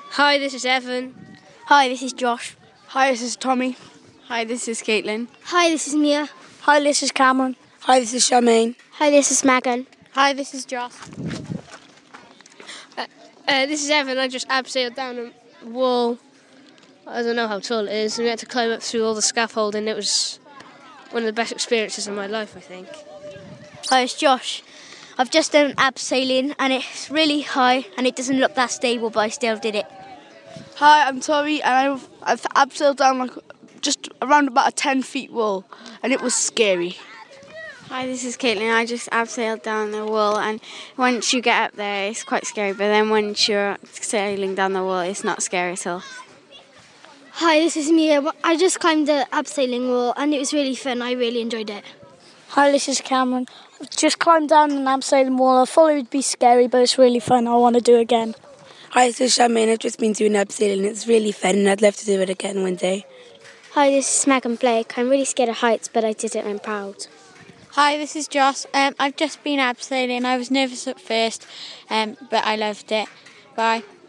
Hi, this is Evan. Hi, this is Josh. Hi, this is Tommy. Hi, this is Caitlin. Hi, this is Mia. Hi, this is Cameron. Hi, this is Charmaine. Hi, this is Megan. Hi, this is Josh. This is Evan. I just abseiled down a wall. I don't know how tall it is. We had to climb up through all the scaffolding. It was one of the best experiences of my life, I think. Hi, it's Josh. I've just done abseiling and it's really high and it doesn't look that stable, but I still did it. Hi, I'm Tommy, and I've abseiled down just around about a 10 feet wall, and it was scary. Hi, this is Caitlin. I just abseiled down the wall, and once you get up there, it's quite scary, but then once you're sailing down the wall, it's not scary at all. Hi, this is Mia. I just climbed the abseiling wall and it was really fun. I really enjoyed it. Hi, this is Cameron. I've just climbed down an abseiling wall. I thought it would be scary, but it's really fun. I want to do it again. Hi, this is Charmaine. I've just been doing abseiling. It's really fun and I'd love to do it again one day. Hi, this is Megan Blake. I'm really scared of heights, but I did it and I'm proud. Hi, this is Joss. I've just been abseiling. I was nervous at first, but I loved it. Bye.